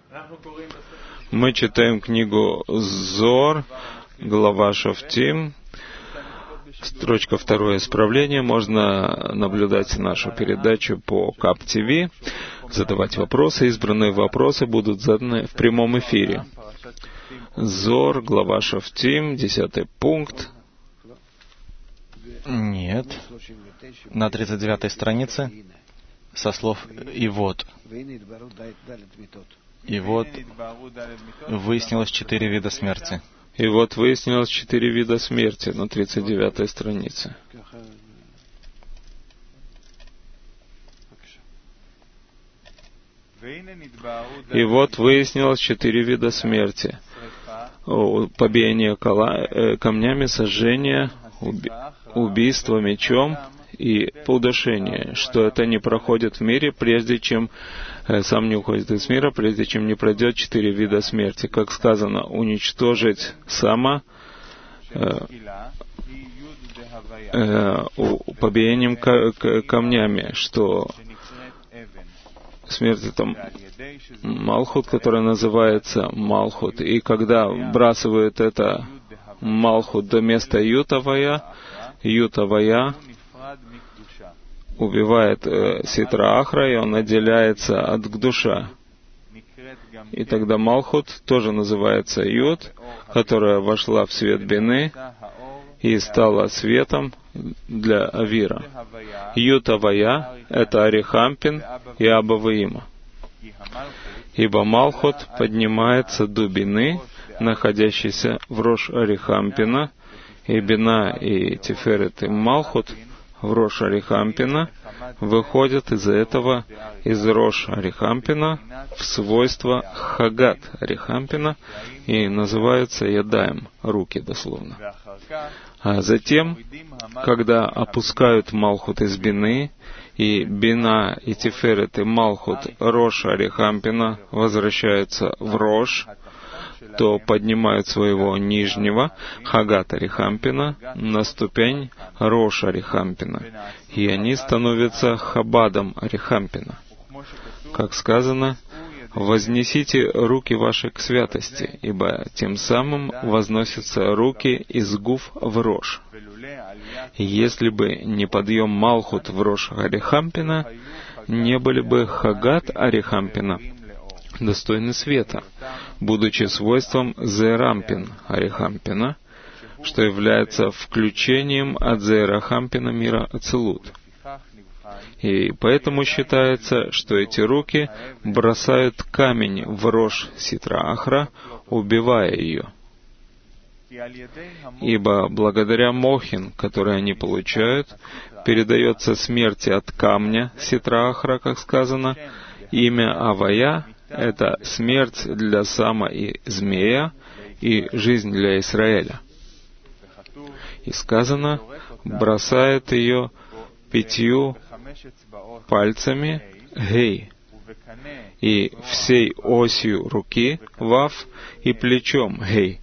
Мы читаем книгу Зор, глава Шофтим, строчка 2, исправление. Можно наблюдать нашу передачу по КАП ТВ, задавать вопросы. Избранные вопросы будут заданы в прямом эфире. Зор, глава Шофтим, 10 пункт. Нет. На 39 странице со слов «И вот». И вот выяснилось 4 вида смерти. И вот выяснилось 4 вида смерти на 39 странице. И вот выяснилось 4 вида смерти. Побиение камнями, сожжение, убийство мечом и удушение, что это не проходит в мире, прежде чем сам не уходит из мира, прежде чем не пройдет 4 вида смерти. Как сказано, уничтожить сама побиением камнями, что смерть это Малхут, которая называется Малхут. И когда вбрасывают это Малхут до места Ютавая убивает Ситра Ахра, и он отделяется от Гдуша. И тогда Малхут тоже называется Ют, которая вошла в свет Бины и стала светом для Авира. Ютавая — это Арихампин и Абаваима. Ибо Малхут поднимается до Бины, находящейся в Рош Арихампина, и Бина и Тиферет и Малхут в Рош Арихампина выходят из этого, из Рош Арихампина, в свойство Хагат Арихампина и называются Ядаем, руки дословно. А затем, когда опускают Малхут из Бины, и Бина, и Тиферет, и Малхут Рош Арихампина возвращаются в Рош, то поднимают своего нижнего Хагат Арихампина на ступень Рош Арихампина, и они становятся Хабадом Арихампина. Как сказано, «Вознесите руки ваши к святости, ибо тем самым возносятся руки из Гуф в Рош». Если бы не подъем Малхут в Рош Арихампина, не были бы Хагат Арихампина достойны света, будучи свойством Зерампин Арихампина, что является включением от Зеарахампина мира Ацилут. И поэтому считается, что эти руки бросают камень в Рош Ситра Ахра, убивая ее. Ибо благодаря Мохин, который они получают, передается смерти от камня Ситра Ахра, как сказано, имя Авая — это смерть для Сама и Змея и жизнь для Израиля. И сказано, бросает ее 5 пальцами Гей, и всей осью руки Вав и плечом Гей.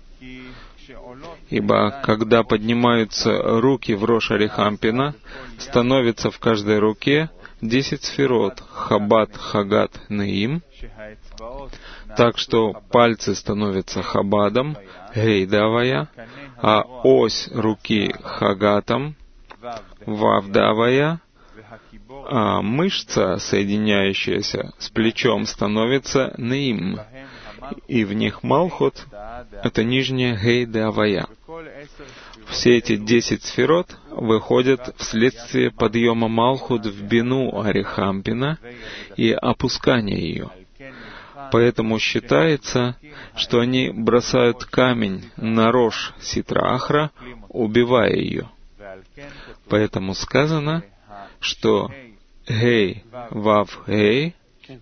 Ибо когда поднимаются руки в Рош Арихампина, становится в каждой руке 10 сферот Хабад, Хагат, Неим, так что пальцы становятся Хабадом, Гейдавая, а ось руки Хагатом, Вавдавая, а мышца, соединяющаяся с плечом, становится Неим, и в них Малхут — это нижняя Гейдавая. Все эти 10 сферот выходят вследствие подъема Малхут в Бину Арихампина и опускания ее. Поэтому считается, что они бросают камень на Рош Ситра Ахра, убивая ее. Поэтому сказано, что Гей Вав Гей,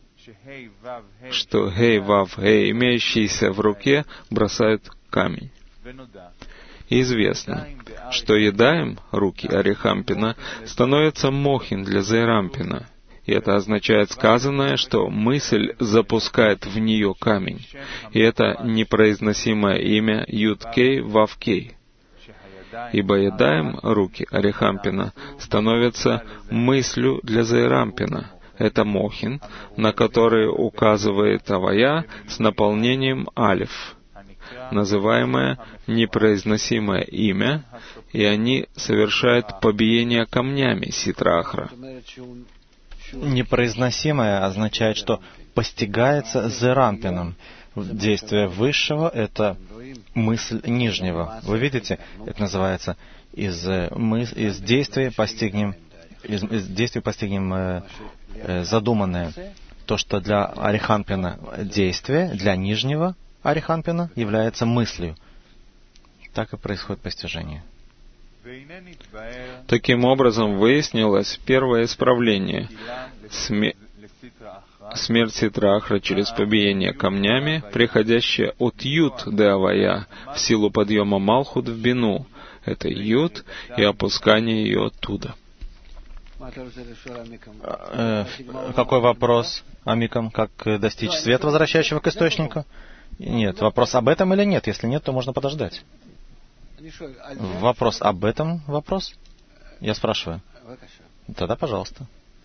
имеющиеся в руке, бросают камень. И известно, что Ядаем, руки Арихампина, становятся Мохин для Зерампина. И это означает сказанное, что мысль запускает в нее камень. И это непроизносимое имя Юд-Кей Вав-Кей. Ибо Ядаем, руки Арихампина, становятся мыслью для Зерампина. это мохин, на который указывает авая с наполнением алиф, называемое непроизносимое имя, и они совершают побиение камнями ситра-ахра. Непроизносимое означает, что постигается зерампином. Действие высшего — это мысль нижнего. Вы видите, это называется из действий постигнем задуманное. То, что для арихампина действие, для нижнего арихампина является мыслью. Так и происходит постижение. Таким образом, выяснилось первое исправление. Смерть ситра-ахра через побиение камнями, приходящая от Юд де Авая в силу подъема Малхут в Бину. Это Юд и опускание ее оттуда. Какой вопрос, Амикам? Как достичь света, возвращающего к источнику? Нет. Вопрос об этом или нет? Если нет, то можно подождать. Вопрос об этом вопрос? Я спрашиваю. Тогда пожалуйста.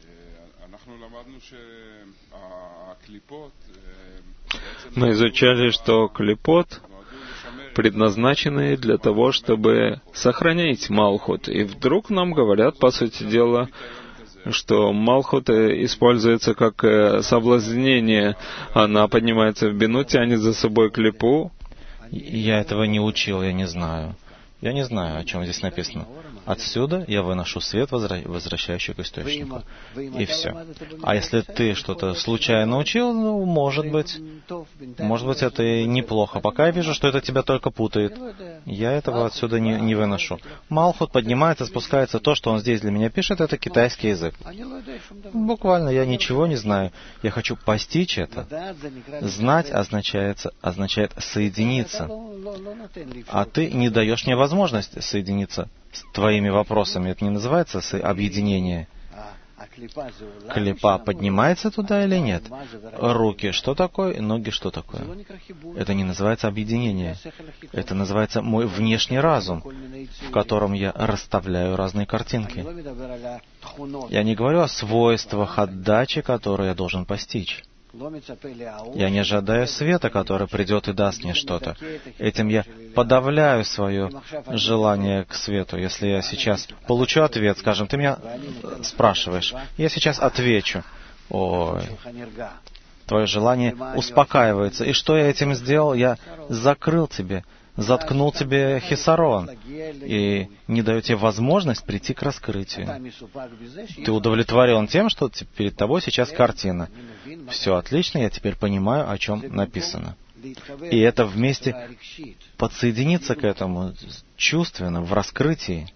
Мы изучали, что клипот предназначены для того, чтобы сохранить Малхут. И вдруг нам говорят, по сути дела, что Малхут используется как соблазнение. Она поднимается в бину, тянет за собой клипу. Я этого не учил, я не знаю. Я не знаю, о чем здесь написано. Отсюда я выношу свет, возвращающий к источнику. И все. А если ты что-то случайно учил, ну, может быть, это и неплохо. Пока я вижу, что это тебя только путает. Я этого отсюда не выношу. Малхут поднимается, спускается. То, что он здесь для меня пишет, это китайский язык. Буквально я ничего не знаю. Я хочу постичь это. Знать означает соединиться. А ты не даешь мне возможность соединиться с твоими вопросами. Это не называется объединение. Клипа поднимается туда или нет? Руки что такое? Ноги что такое? Это не называется объединение. Это называется мой внешний разум, в котором я расставляю разные картинки. Я не говорю о свойствах отдачи, которые я должен постичь. Я не ожидаю света, который придет и даст мне что-то. Этим я подавляю свое желание к свету. Если я сейчас получу ответ, скажем, ты меня спрашиваешь, я сейчас отвечу. Ой, твое желание успокаивается. И что я этим сделал? Я заткнул тебе хисарон и не даю тебе возможность прийти к раскрытию. Ты удовлетворен тем, что перед тобой сейчас картина. Все отлично, я теперь понимаю, о чем написано. И это вместе подсоединиться к этому чувственно, в раскрытии.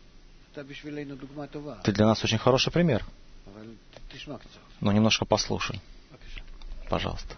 Ты для нас очень хороший пример. Но немножко послушай. Пожалуйста.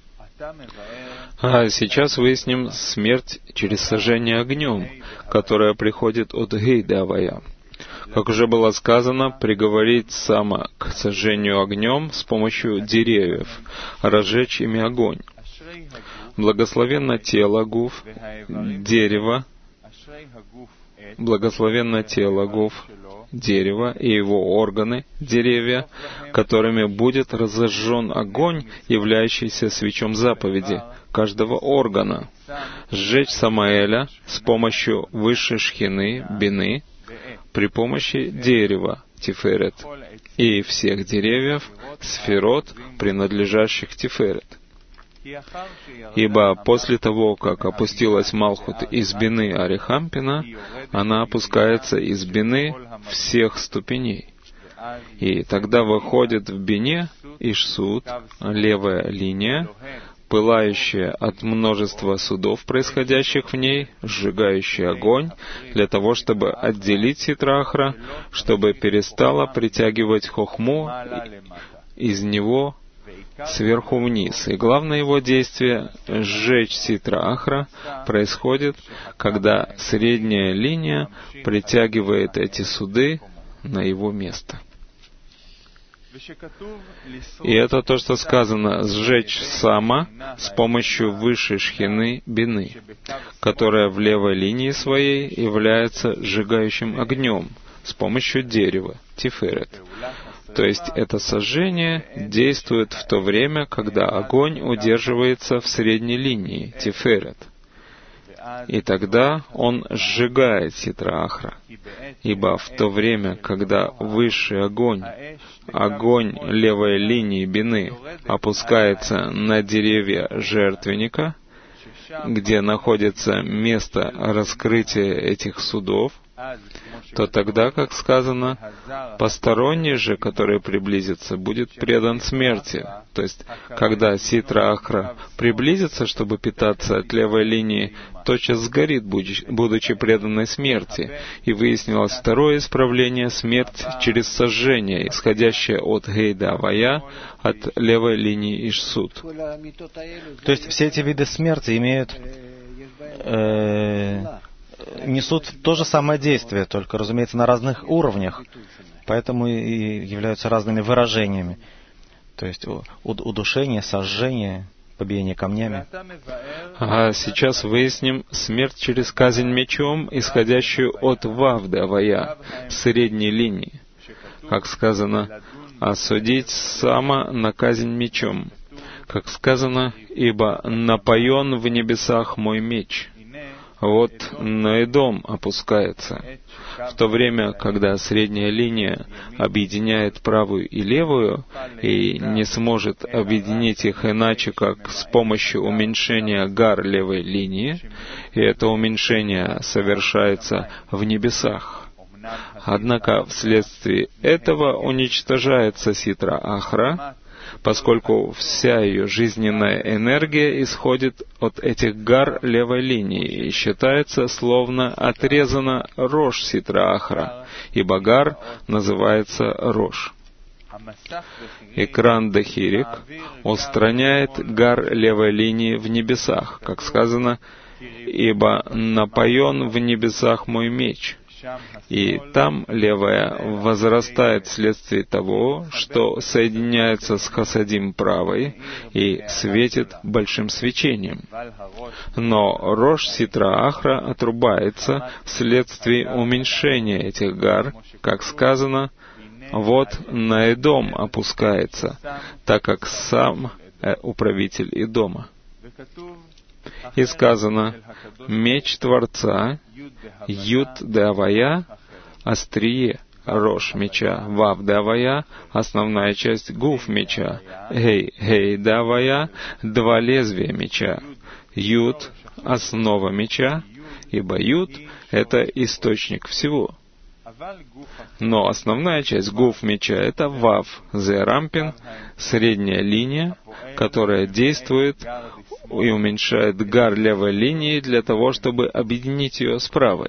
А сейчас выясним смерть через сожжение огнем, которая приходит от Гейдавая. Как уже было сказано, приговорить Сама к сожжению огнем с помощью деревьев, разжечь ими огонь. Благословенно тело гуф, дерево, благословенно тело гуф, дерево и его органы, деревья, которыми будет разожжен огонь, являющийся свечом заповеди каждого органа. Сжечь Самаэля с помощью высшей шхины, бины, при помощи дерева, тиферет, и всех деревьев, сферот, принадлежащих тиферет. Ибо после того, как опустилась Малхут из бины Арихампина, она опускается из бины всех ступеней. И тогда выходит в бине Ишсуд, левая линия, пылающая от множества судов, происходящих в ней, сжигающий огонь, для того, чтобы отделить ситра-ахра, чтобы перестала притягивать хохму из него сверху вниз. И главное его действие — сжечь ситра-ахра — происходит, когда средняя линия притягивает эти суды на его место. И это то, что сказано: «Сжечь Сама с помощью высшей шхины бины, которая в левой линии своей является сжигающим огнем с помощью дерева, тиферет. То есть это сожжение действует в то время, когда огонь удерживается в средней линии, Тиферет. И тогда он сжигает Ситра Ахра. Ибо в то время, когда высший огонь, огонь левой линии Бины, опускается на деревья жертвенника, где находится место раскрытия этих судов, то тогда, как сказано, посторонний же, который приблизится, будет предан смерти. То есть, когда Ситра Ахра приблизится, чтобы питаться от левой линии, тотчас сгорит, будучи преданной смерти. И выяснилось второе исправление — смерть через сожжение, исходящее от Гейда Авая, от левой линии Ишсут. То есть все эти виды смерти имеют несут то же самое действие, только, разумеется, на разных уровнях, поэтому и являются разными выражениями. То есть удушение, сожжение, побиение камнями. А сейчас выясним смерть через казнь мечом, исходящую от Вавды Авая, средней линии. Как сказано, осудить Сама на казнь мечом. Как сказано, ибо напоен в небесах мой меч. Вот на Эдом опускается. В то время, когда средняя линия объединяет правую и левую, и не сможет объединить их иначе, как с помощью уменьшения гар левой линии, и это уменьшение совершается в небесах. Однако вследствие этого уничтожается Ситра Ахра, поскольку вся ее жизненная энергия исходит от этих гар левой линии и считается словно отрезана рожь Ситра Ахра, ибо гар называется рожь. Экран Дахирик устраняет гар левой линии в небесах, как сказано, «Ибо напоен в небесах мой меч». И там левая возрастает вследствие того, что соединяется с хасадим правой и светит большим свечением. Но рожь Ситра Ахра отрубается вследствие уменьшения этих гар, как сказано, вот на Эдом опускается, так как сам управитель Эдома. И сказано, меч Творца, Юд де Авая, острие, рожь меча, Вав де Авая, основная часть гуф меча, Гей де Авая, два лезвия меча, Юд, основа меча, ибо Юд — это источник всего. Но основная часть гуф меча — это Вав, Зерампин, средняя линия, которая действует и уменьшает гар левой линии для того, чтобы объединить ее с правой.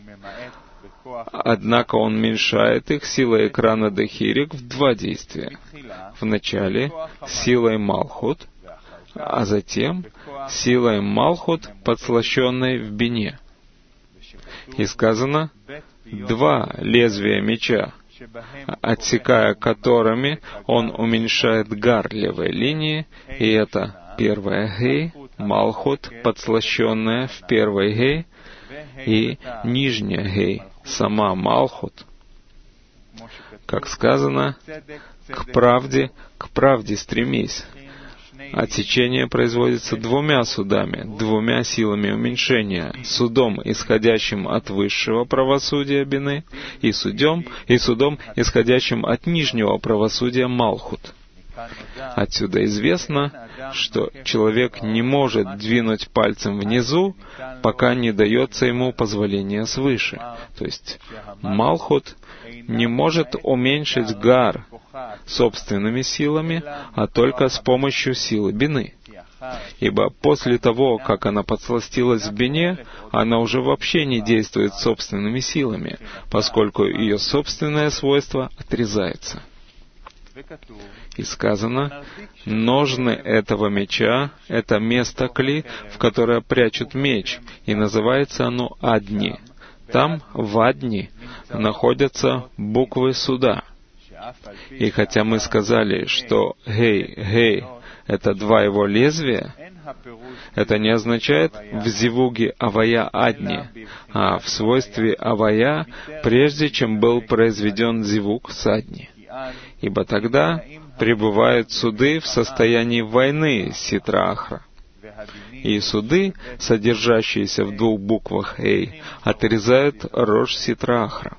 Однако он уменьшает их силой экрана Дахирик в два действия. Вначале силой Малхут, а затем силой Малхут, подслащенной в бине. И сказано, два лезвия меча, отсекая которыми он уменьшает гар левой линии, и это первая Гей, Малхут, подслащенная в первой Гей, и нижняя Гей, сама Малхут. Как сказано, к правде стремись. Отсечение производится двумя судами, двумя силами уменьшения, судом, исходящим от высшего правосудия Бины, и судом, исходящим от нижнего правосудия Малхут. Отсюда известно, что человек не может двинуть пальцем внизу, пока не дается ему позволение свыше. То есть Малхут не может уменьшить гар собственными силами, а только с помощью силы Бины. Ибо после того, как она подсластилась в бине, она уже вообще не действует собственными силами, поскольку ее собственное свойство отрезается. И сказано, ножны этого меча — это место кли, в которое прячут меч, и называется оно Адни. Там, в Адни, находятся буквы суда. И хотя мы сказали, что Гей — это два его лезвия, это не означает в зивуге Авая Адни, а в свойстве Авая, прежде чем был произведен зивуг с Адни. ибо тогда пребывают суды в состоянии войны с Ситра Ахра. И суды, содержащиеся в двух буквах «Эй», отрезают Рош Ситра Ахра.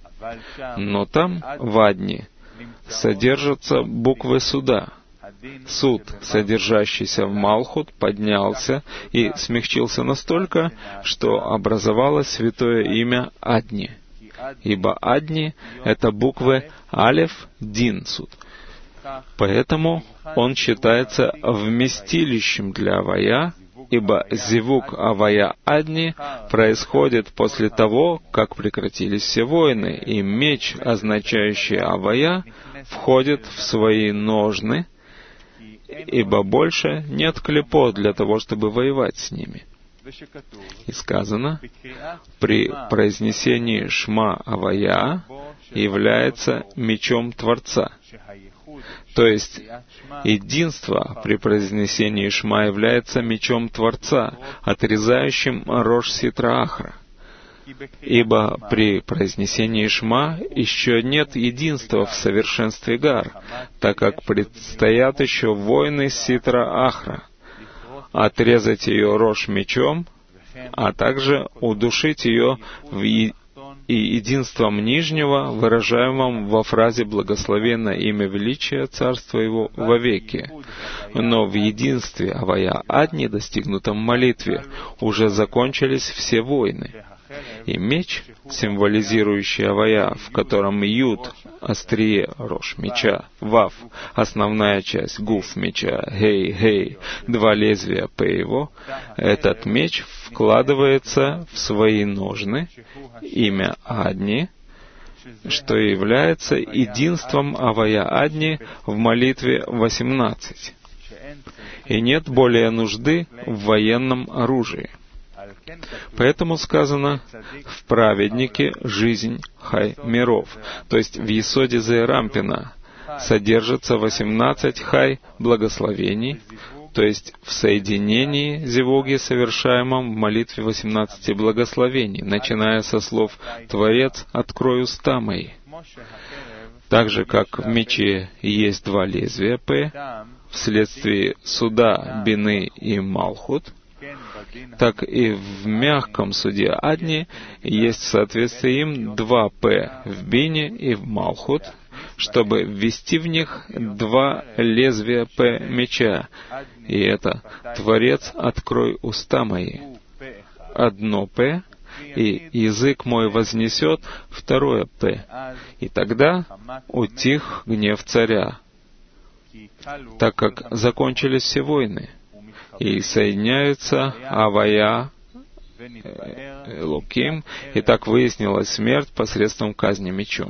Но там, в Адне, содержатся буквы суда. Суд, содержащийся в Малхут, поднялся и смягчился настолько, что образовалось святое имя Адни. Ибо Адни — это буквы Алеф, Дин, суд. Поэтому он считается вместилищем для Авая, ибо зивук Авая Адни происходит после того, как прекратились все войны, и меч, означающий Авая, входит в свои ножны, ибо больше нет клепот для того, чтобы воевать с ними. И сказано, при произнесении Шма Авая является мечом Творца. То есть, единство при произнесении Шма является мечом Творца, отрезающим Рош Ситра Ахра. Ибо при произнесении Шма еще нет единства в совершенстве Гар, так как предстоят еще войны Ситра Ахра. Отрезать ее Рош мечом, а также удушить ее в единством Нижнего, выражаемом во фразе «Благословенно имя величия Царства Его вовеки». Но в единстве Авая Адни, достигнутом в молитве, уже закончились все войны. И меч, символизирующий Авая, в котором Юд — острие Рош меча, Вав — основная часть Гуф меча, Гей — два лезвия П его, этот меч вкладывается в свои ножны, имя Адни, что является единством Авая Адни в молитве 18. И нет более нужды в военном оружии. Поэтому сказано «в праведнике жизнь хай миров», то есть в Есоде Зерампина содержится 18 хай благословений, то есть в соединении зевоги, совершаемом в молитве 18 благословений, начиная со слов «Творец, открой уста мои». Так же, как в мече есть два лезвия П, вследствие суда, бины и малхут, так и в мягком суде Адни есть в соответствии им два П в бине и в малхут, чтобы ввести в них два лезвия П меча. И это «Творец, открой уста мои». Одно П, и язык мой вознесет второе П. И тогда утих гнев царя, так как закончились все войны. И соединяются Авая, Элоким, и так выяснилась смерть посредством казни мечом.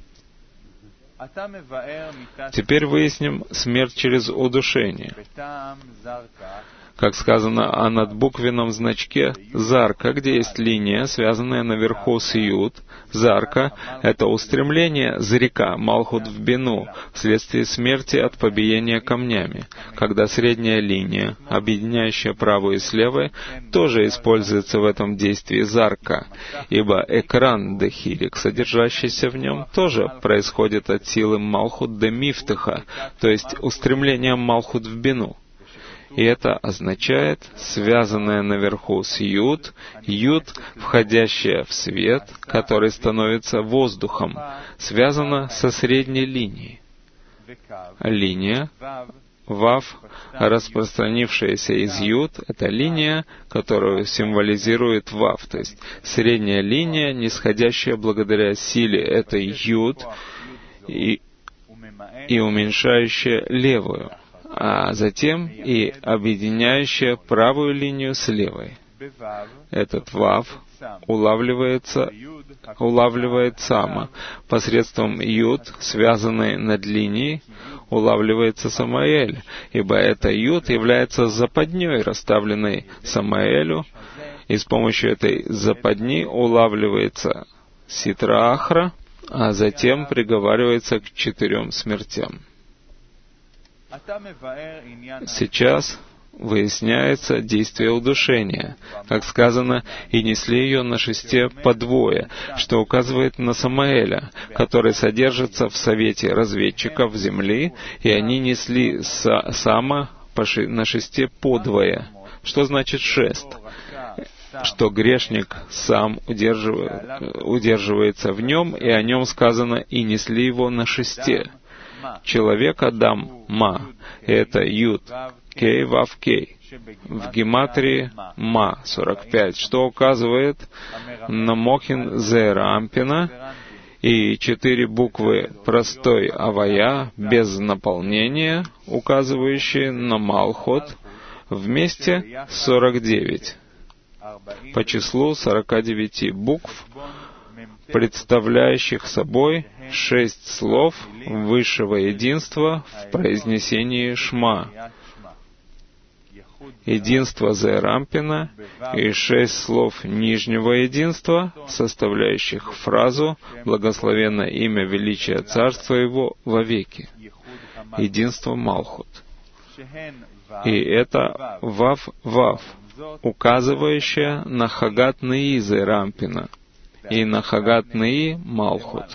Теперь выясним смерть через удушение. Как сказано о надбуквенном значке «зарка», где есть линия, связанная наверху с «ют». «Зарка» — это устремление зрика, малхут в бину, вследствие смерти от побиения камнями, когда средняя линия, объединяющая правую и с левой, тоже используется в этом действии «зарка», ибо экран дехилик, содержащийся в нем, тоже происходит от силы малхут де мифтаха, то есть устремление малхут в бину. И это означает связанное наверху с Юд, Юд, входящая в свет, который становится воздухом, связано со средней линией. Линия, Вав, распространившаяся из Юд, это линия, которую символизирует Вав, то есть средняя линия, нисходящая благодаря силе этой Юд и уменьшающая левую, а затем и объединяющая правую линию с левой. Этот Вав улавливает Сама. Посредством Юд, связанной над линией, улавливается Самаэль, ибо эта Юд является западней, расставленной Самаэлю, и с помощью этой западни улавливается Ситра Ахра, а затем приговаривается к 4 смертям. Сейчас выясняется действие удушения. Как сказано, «И несли ее на шесте по двое», что указывает на Самаэля, который содержится в совете разведчиков земли, и они несли Сама на шесте подвое. Что значит шест? Что грешник сам удерживается в нем, и о нем сказано «и несли его на шесте». Человек Адам Ма, это Юд, Кей, Вав, Кей. В гематрии Ма, 45, что указывает на Мохин Зеэра Ампина, и 4 буквы простой Авая, без наполнения, указывающие на Малхот, вместе 49. По числу 49 букв, представляющих собой 6 слов высшего единства в произнесении Шма, единство Зеэрампина и 6 слов нижнего единства, составляющих фразу «Благословенно имя величия Царства Его вовеки», единство Малхут. И это Вав-Вав, указывающее на Хагат Неи Зеэрампина и на Хагат Неи Малхут.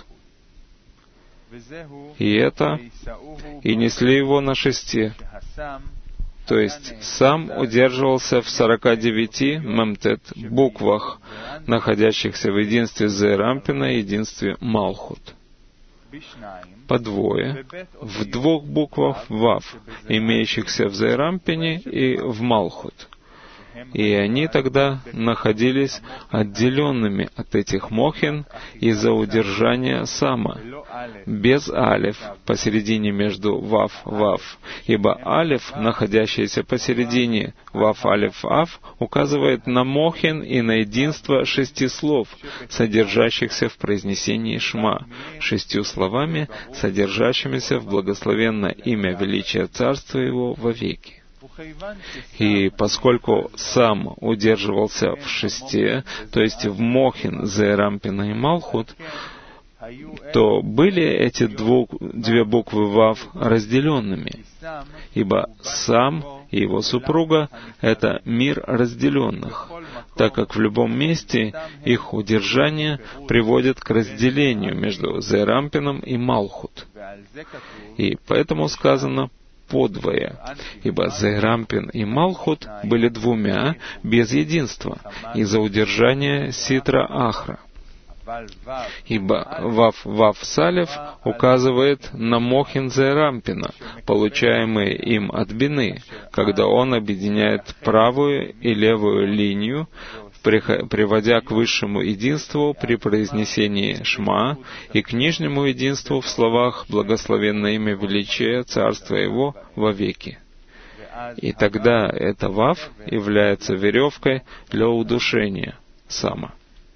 И это «и несли его на шесте», то есть сам удерживался в 49 мемтет буквах, находящихся в единстве Зеэрампина и единстве Малхут. По двое, в 2 буквах Вав, имеющихся в Зеэрампине и в Малхут. И они тогда находились отделенными от этих мохин из-за удержания Сама, без Алеф посередине между Вав-Вав, ибо Алеф, находящийся посередине Вав-Алеф-Ав, указывает на мохин и на единство 6 слов, содержащихся в произнесении Шма, 6 словами, содержащимися в благословенное имя величия Царства Его вовеки. И поскольку сам удерживался в шесте, то есть в Мохин, Зеэрампина и Малхут, то были эти 2 буквы Вав разделенными, ибо сам и его супруга — это мир разделенных, так как в любом месте их удержание приводит к разделению между Зеэрампином и Малхут. И поэтому сказано подвое, ибо Зеэрампин и Малхут были 2 без единства из-за удержания Ситра Ахра. Ибо Вав Салев указывает на Мохин Зеэрампина, получаемые им от Бины, когда он объединяет правую и левую линию, приводя к высшему единству при произнесении Шма и к нижнему единству в словах «Благословенное имя величия Царства Его вовеки». И тогда это Вав является веревкой для удушения Сама.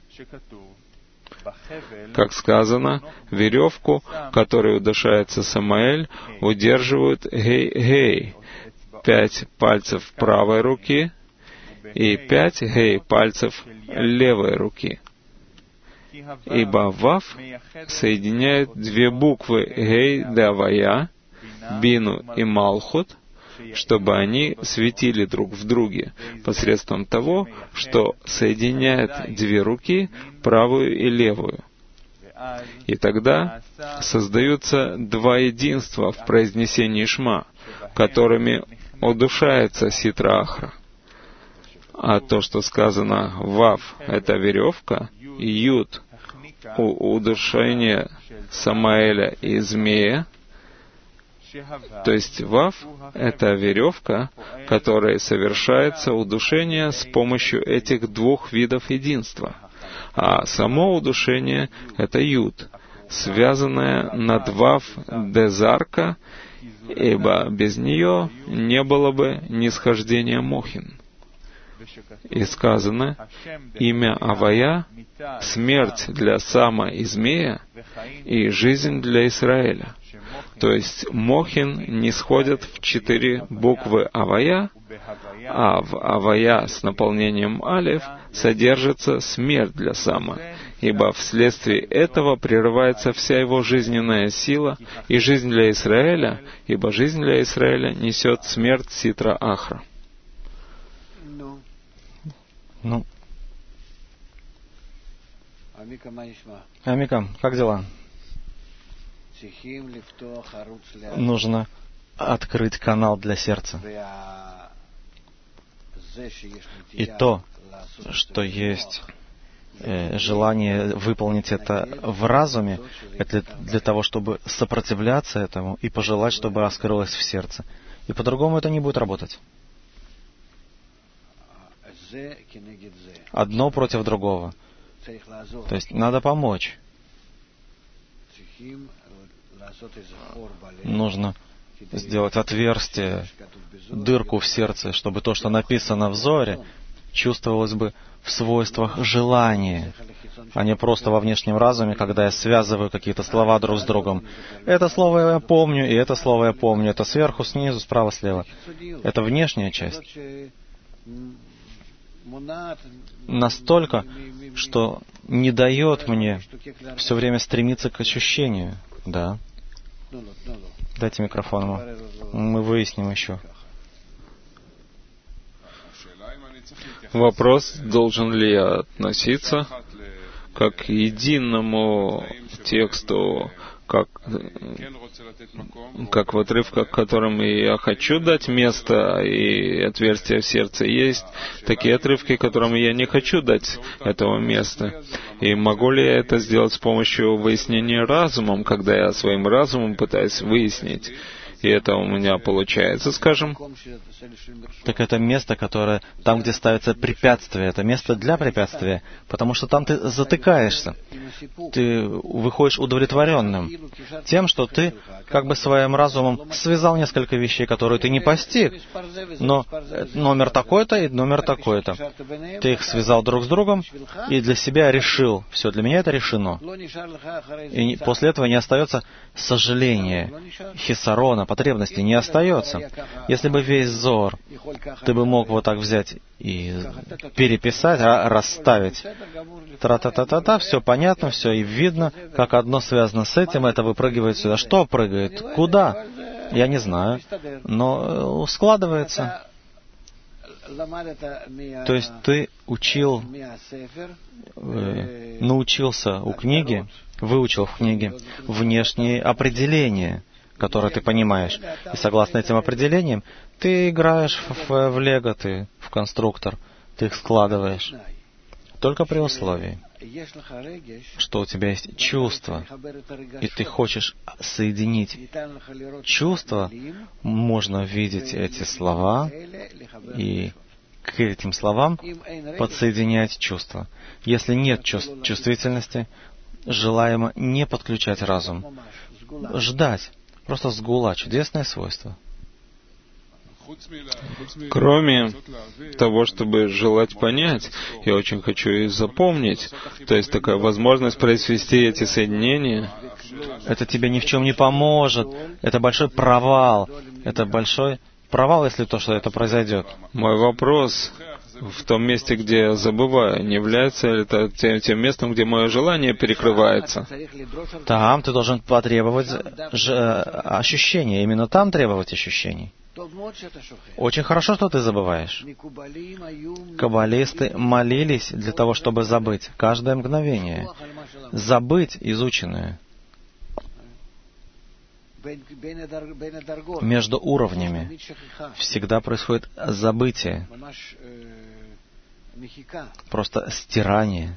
Как сказано, веревку, которой удушается Самаэль, удерживают Гей-Гей, 5 пальцев правой руки и 5 Гей пальцев левой руки. Ибо Вав соединяет 2 буквы Гей де Авая, Бину и Малхут, чтобы они светили друг в друге посредством того, что соединяет 2 руки, правую и левую. И тогда создаются 2 единства в произнесении Шма, которыми удушается Ситра Ахра. А то, что сказано «Вав» — это веревка, и «Юд» — удушение Самаэля и змея, то есть Вав — это веревка, которой совершается удушение с помощью этих 2 видов единства. А само удушение — это Юд, связанное над Вав Дезарка, ибо без нее не было бы нисхождения Мохин. И сказано, имя Авая — смерть для Сама и Змея и жизнь для Израиля. То есть Мохин нисходят в 4 буквы Авая, а в Авая с наполнением Алеф содержится смерть для Сама, ибо вследствие этого прерывается вся его жизненная сила и жизнь для Израиля, ибо жизнь для Израиля несет смерть Ситра Ахра. Ну. Амика, как дела? Нужно открыть канал для сердца. И то, что есть желание выполнить это в разуме, это для того, чтобы сопротивляться этому и пожелать, чтобы раскрылось в сердце. И по-другому это не будет работать. Одно против другого. То есть надо помочь. Нужно сделать отверстие, дырку в сердце, чтобы то, что написано в Зоре, чувствовалось бы в свойствах желания, а не просто во внешнем разуме, когда я связываю какие-то слова друг с другом. Это слово я помню, и это слово я помню. Это сверху, снизу, справа, слева. Это внешняя часть. Настолько, что не дает мне все время стремиться к ощущению. Да. Дайте микрофон ему. Мы выясним еще. Вопрос, должен ли я относиться как к единому тексту, как в отрывках, которым я хочу дать место и отверстие в сердце. Есть такие отрывки, которым я не хочу дать этого места. И могу ли я это сделать с помощью выяснения разумом, когда я своим разумом пытаюсь выяснить? И это у меня получается, скажем. Так это место, которое там, где ставится препятствие, это место для препятствия, потому что там ты затыкаешься. Ты выходишь удовлетворенным тем, что ты как бы своим разумом связал несколько вещей, которые ты не постиг, но номер такой-то и номер такой-то. Ты их связал друг с другом и для себя решил. Все, для меня это решено. И после этого не остается сожаления, хисарона, потребности, не остается. Если бы весь Зор ты бы мог вот так взять и переписать, расставить. Тра-та-та-та-та, все понятно, все и видно, как одно связано с этим, это выпрыгивает сюда. Что прыгает? Куда? Я не знаю. Но складывается. То есть ты научился у книги, выучил в книге внешние определения, которые ты понимаешь. И согласно этим определениям, ты играешь в лего, ты в конструктор, ты их складываешь. Только при условии, что у тебя есть чувство, и ты хочешь соединить чувства, можно видеть эти слова и к этим словам подсоединять чувства. Если нет чувствительности, желаемо не подключать разум. Ждать. Просто сгула, чудесное свойство. Кроме того, чтобы желать понять, я очень хочу и запомнить. То есть такая возможность произвести эти соединения. Это тебе ни в чем не поможет. Это большой провал. Это большой провал, если то, что это произойдет. Мой вопрос: в том месте, где я забываю, не является ли это тем местом, где мое желание перекрывается? Там ты должен потребовать ощущения. Именно там требовать ощущений. Очень хорошо, что ты забываешь. Каббалисты молились для того, чтобы забыть каждое мгновение. Забыть изученное. Между уровнями всегда происходит забытие. Просто стирание.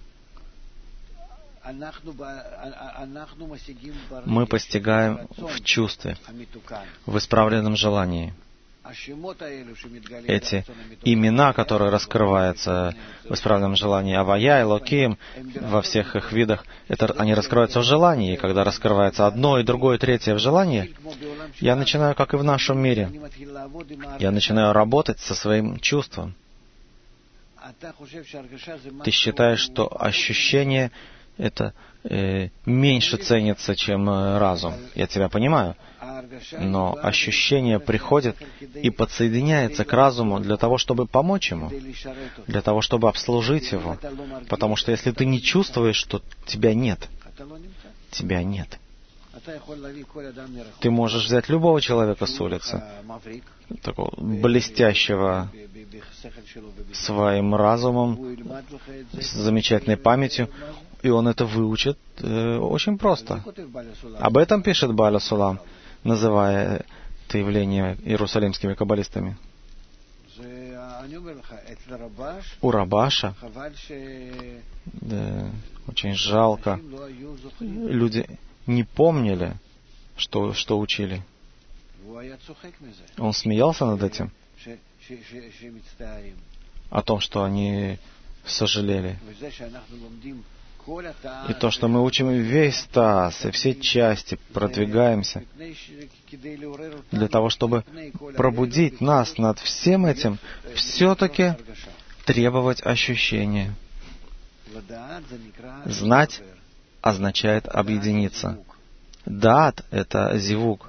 Мы постигаем в чувстве, в исправленном желании. Эти имена, которые раскрываются в исправленном желании, Авая, Элоким, во всех их видах, они раскрываются в желании. И когда раскрывается одно, и другое, и третье в желании, я начинаю, как и в нашем мире, я начинаю работать со своим чувством. Ты считаешь, что ощущение это меньше ценится, чем разум. Я тебя понимаю. Но ощущение приходит и подсоединяется к разуму для того, чтобы помочь ему, для того, чтобы обслужить его. Потому что если ты не чувствуешь, что тебя нет, тебя нет. Ты можешь взять любого человека с улицы, такого блестящего своим разумом, с замечательной памятью, и он это выучит очень просто. Об этом пишет Бааля Сулам, называя это явление иерусалимскими каббалистами. У Рабаша, да, очень жалко, люди не помнили, что учили. Он смеялся над этим, о том, что они сожалели. И то, что мы учим весь таз и все части, продвигаемся для того, чтобы пробудить нас над всем этим, все-таки требовать ощущения. Знать означает объединиться. Даат — это зивук.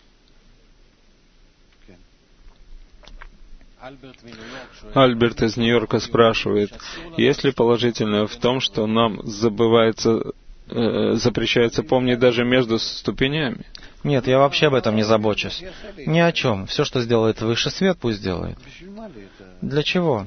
Альберт из Нью-Йорка спрашивает, есть ли положительное в том, что нам запрещается помнить даже между ступенями? Нет, я вообще об этом не забочусь. Ни о чем. Все, что сделает высший свет, пусть делает. Для чего?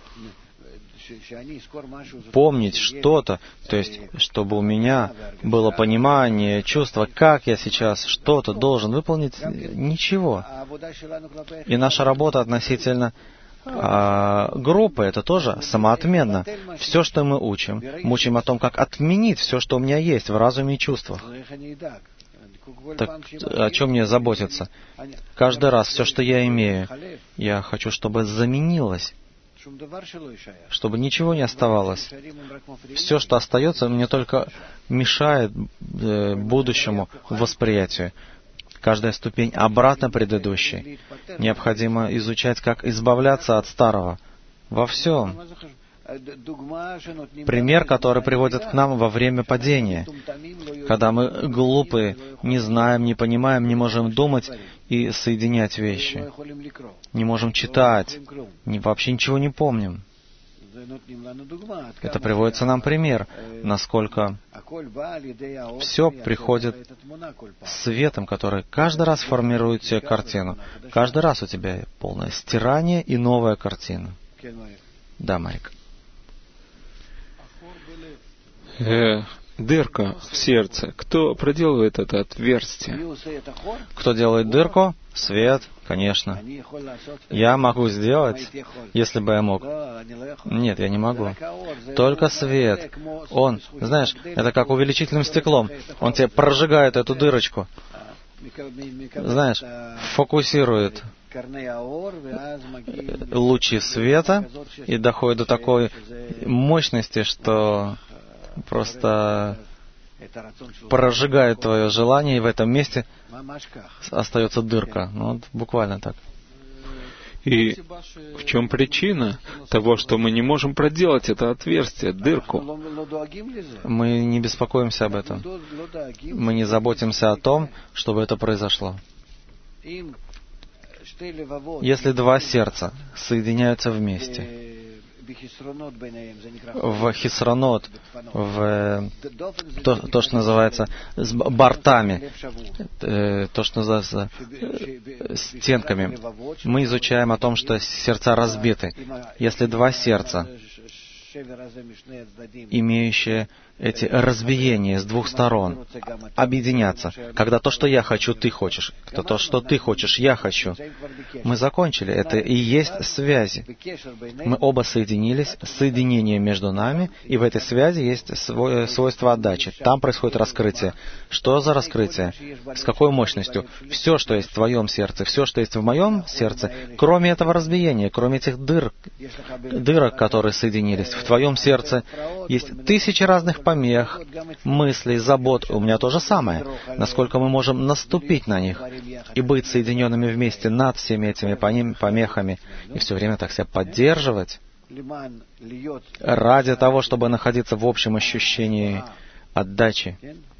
Помнить что-то, то есть, чтобы у меня было понимание, чувство, как я сейчас что-то должен выполнить, ничего. И наша работа относительно группы, это тоже самоотменно. Все, что мы учим о том, как отменить все, что у меня есть в разуме и чувствах. Так о чем мне заботиться? Каждый раз все, что я имею, я хочу, чтобы заменилось, чтобы ничего не оставалось. Все, что остается, мне только мешает будущему восприятию. Каждая ступень обратно предыдущей. Необходимо изучать, как избавляться от старого. Во всем. Пример, который приводит к нам во время падения, когда мы глупые, не знаем, не понимаем, не можем думать и соединять вещи. Не можем читать, вообще ничего не помним. Это приводится нам пример, насколько все приходит светом, который каждый раз формирует себе картину. Каждый раз у тебя полное стирание и новая картина. Да, Майк. Дырка в сердце. Кто проделывает это отверстие? Кто делает дырку? Свет, конечно. Я могу сделать, если бы я мог. Нет, я не могу. Только свет. Он, знаешь, это как увеличительным стеклом. Он тебе прожигает эту дырочку. Знаешь, фокусирует лучи света и доходит до такой мощности, что просто прожигает твое желание, и в этом месте остается дырка. Ну, вот буквально так. И в чем причина того, что мы не можем проделать это отверстие, дырку? Мы не беспокоимся об этом. Мы не заботимся о том, чтобы это произошло. Если два сердца соединяются вместе, в хисронот, в то, что называется с бортами, то, что называется стенками, мы изучаем о том, что сердца разбиты. Если два сердца, имеющие эти разбиения с двух сторон, объединятся, когда то, что я хочу, ты хочешь, то, что ты хочешь, я хочу. Мы закончили. Это и есть связи. Мы оба соединились, соединение между нами, и в этой связи есть свойство отдачи. Там происходит раскрытие. Что за раскрытие? С какой мощностью? Все, что есть в твоем сердце, все, что есть в моем сердце, кроме этого разбиения, кроме этих дырок, которые соединились, в твоем сердце есть тысячи разных помех, мыслей, забот. У меня то же самое. Насколько мы можем наступить на них и быть соединенными вместе над всеми этими помехами и все время так себя поддерживать ради того, чтобы находиться в общем ощущении отдачи,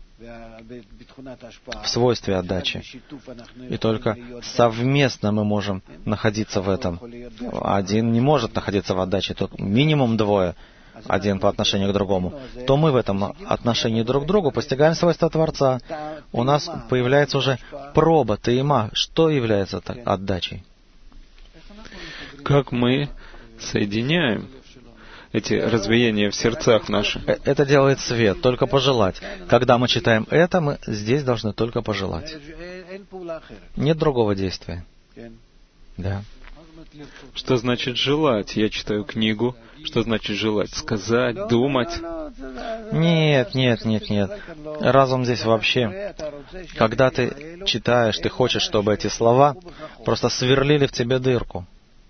в свойстве отдачи. И только совместно мы можем находиться в этом. Один не может находиться в отдаче, только минимум двое, один по отношению к другому. То мы в этом отношении друг к другу постигаем свойства Творца. У нас появляется уже проба, таима. Что является отдачей? Как мы соединяем эти развеяния в сердцах наших. Это делает свет, только пожелать. Когда мы читаем это, мы здесь должны только пожелать. Нет другого действия. Да. Что значит желать? Я читаю книгу. Что значит желать? Сказать, думать? Нет. Разум здесь вообще. Когда ты читаешь, ты хочешь, чтобы эти слова просто сверлили в тебе дырку,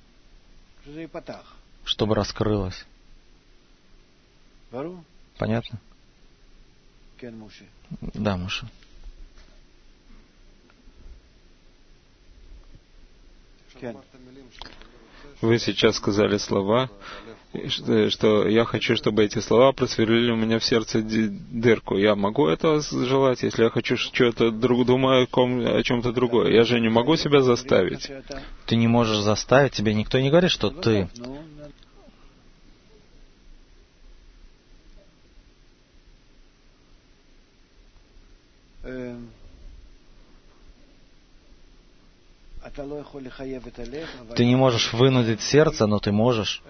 чтобы раскрылось. Понятно? Да, Муша. Вы сейчас сказали слова, что я хочу, чтобы эти слова просверлили у меня в сердце дырку. Я могу этого желать, если я хочу что-то думаю о чем-то другое. Я же не могу себя заставить. Ты не можешь заставить, тебе никто не говорит, что ты. Ты не можешь вынудить сердце, но ты можешь.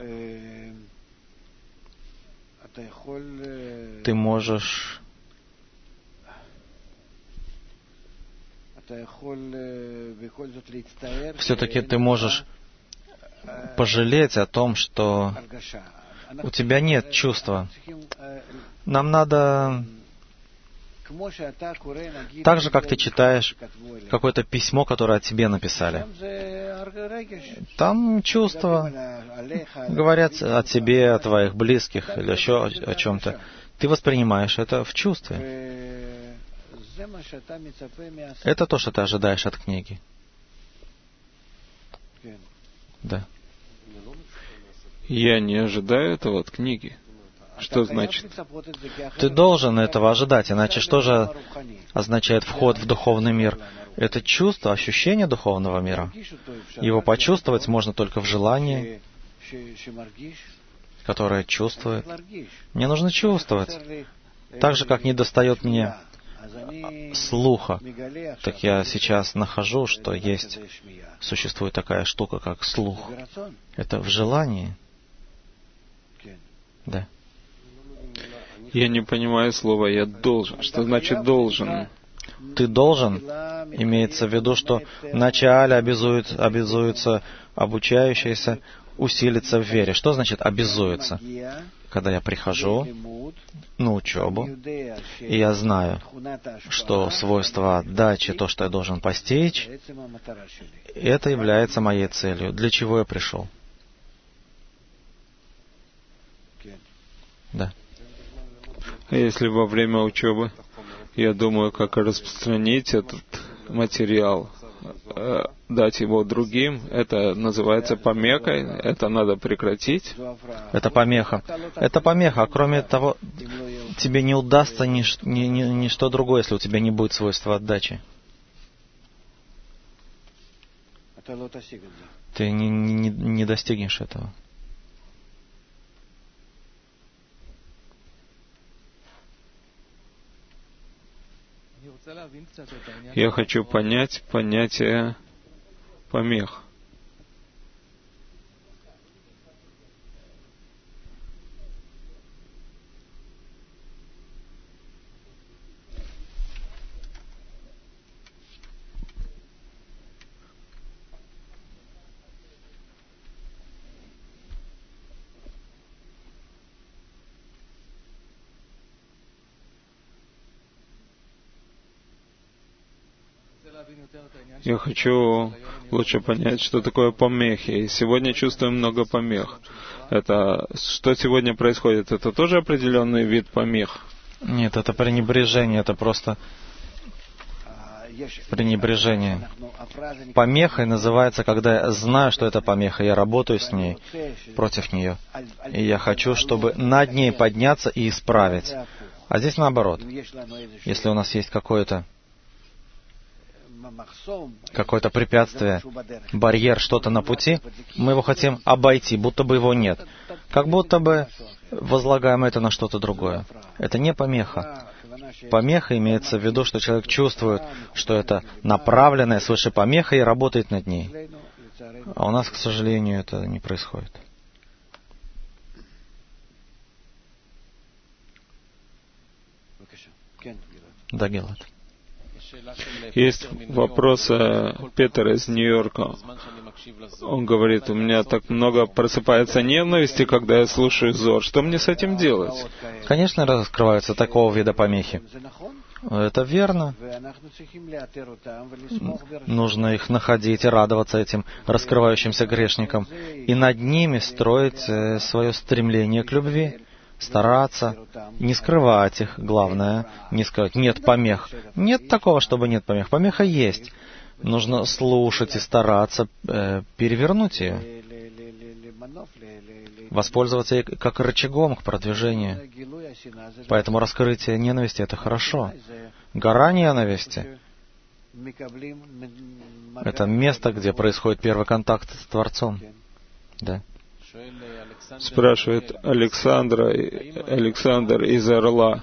Ты можешь. Все-таки ты можешь пожалеть о том, что у тебя нет чувства. Нам надо... Так же, как ты читаешь какое-то письмо, которое о тебе написали. Там чувства говорят о тебе, о твоих близких или еще о чем-то. Ты воспринимаешь это в чувстве. Это то, что ты ожидаешь от книги. Да. Я не ожидаю этого от книги. Что значит? Ты должен этого ожидать, иначе что же означает вход в духовный мир? Это чувство, ощущение духовного мира. Его почувствовать можно только в желании, которое чувствует. Мне нужно чувствовать. Так же, как недостает мне слуха, так я сейчас нахожу, что существует такая штука, как слух. Это в желании. Да. Я не понимаю слова «я должен». Что значит «должен»? Ты должен, имеется в виду, что вначале обязуется обучающийся усилиться в вере. Что значит обязуется? Когда я прихожу на учебу, и я знаю, что свойство отдачи, то, что я должен постичь, это является моей целью. Для чего я пришел? Да. Если во время учебы я думаю, как распространить этот материал, дать его другим, это называется помехой, это надо прекратить. Это помеха. Это помеха, а кроме того, тебе не удастся ничто другое, если у тебя не будет свойства отдачи. Ты не достигнешь этого. Я хочу понять понятие помех. Я хочу лучше понять, что такое помехи. И сегодня чувствую много помех. Это что сегодня происходит? Это тоже определенный вид помех? Нет, это пренебрежение, это просто пренебрежение. Помехой называется, когда я знаю, что это помеха, я работаю с ней, против нее. И я хочу, чтобы над ней подняться и исправить. А здесь наоборот. Если у нас есть какое-то препятствие, барьер, что-то на пути, мы его хотим обойти, будто бы его нет. Как будто бы возлагаем это на что-то другое. Это не помеха. Помеха имеется в виду, что человек чувствует, что это направленная свыше помеха и работает над ней. А у нас, к сожалению, это не происходит. Да, Гелат. Есть вопрос Петра из Нью-Йорка. Он говорит, у меня так много просыпается ненависти, когда я слушаю Зор. Что мне с этим делать? Конечно, раскрываются такого вида помехи. Это верно. Нужно их находить и радоваться этим раскрывающимся грешникам. И над ними строить свое стремление к любви. Стараться, не скрывать их, главное, не сказать «нет помех». Нет такого, чтобы нет помех. Помеха есть. Нужно слушать и стараться перевернуть ее. Воспользоваться ей как рычагом к продвижению. Поэтому раскрытие ненависти — это хорошо. Гора ненависти — это место, где происходит первый контакт с Творцом. Да. Спрашивает Александр из Орла.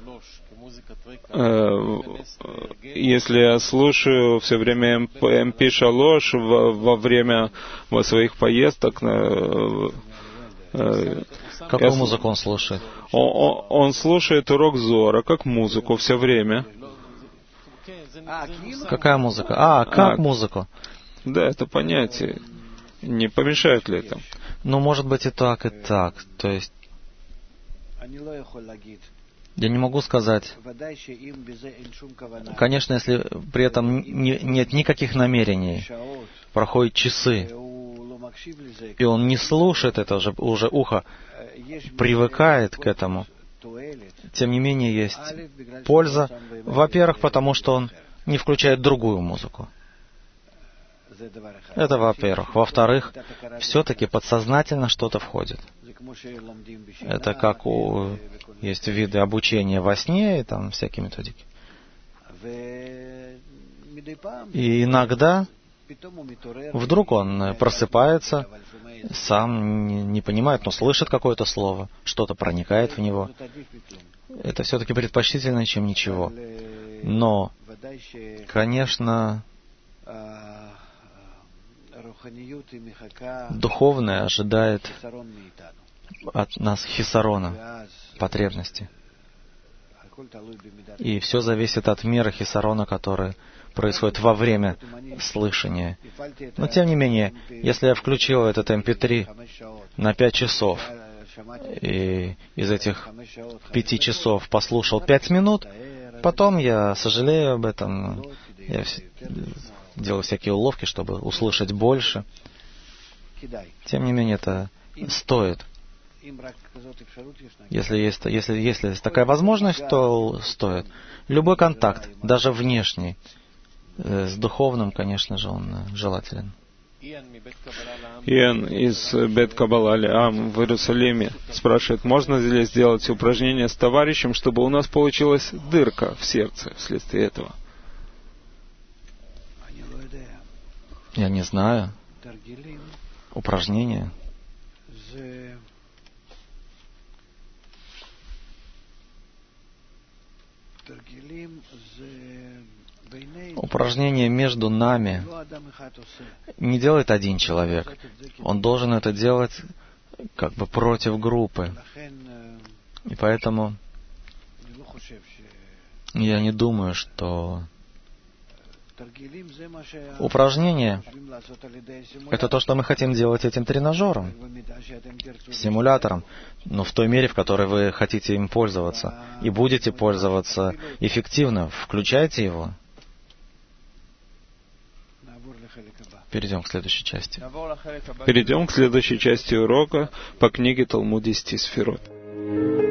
Если я слушаю все время MP3 во время своих поездок, какую музыку он слушает? Он слушает урок Зора как музыку все время. Какая музыка? Как музыку? Да, это понятие. Не помешает ли это? Ну, может быть и так, и так. То есть, я не могу сказать. Конечно, если при этом нет никаких намерений, проходят часы, и он не слушает это, уже ухо привыкает к этому, тем не менее есть польза. Во-первых, потому что он не включает другую музыку. Это во-первых. Во-вторых, все-таки подсознательно что-то входит. Это как есть виды обучения во сне и там всякие методики. И иногда вдруг он просыпается, сам не понимает, но слышит какое-то слово, что-то проникает в него. Это все-таки предпочтительнее, чем ничего. Но, конечно, духовное ожидает от нас хисарона, потребности. И все зависит от меры хисарона, которая происходит во время слышания. Но тем не менее, если я включил этот MP3 на 5 часов, и из этих 5 часов послушал 5 минут, потом я сожалею об этом, я делаю всякие уловки, чтобы услышать больше. Тем не менее, это стоит. Если есть такая возможность, то стоит. Любой контакт, даже внешний, с духовным, конечно же, он желателен. Иэн из Бет Каббала Леам в Иерусалиме спрашивает, можно ли сделать упражнение с товарищем, чтобы у нас получилась дырка в сердце вследствие этого? Я не знаю. Упражнения. Упражнение между нами не делает один человек. Он должен это делать как бы против группы. И поэтому я не думаю, что упражнение — это то, что мы хотим делать этим тренажером, симулятором, но в той мере, в которой вы хотите им пользоваться и будете пользоваться эффективно. Включайте его. Перейдем к следующей части. Перейдем к следующей части урока по книге Талмуд 10 Сферот.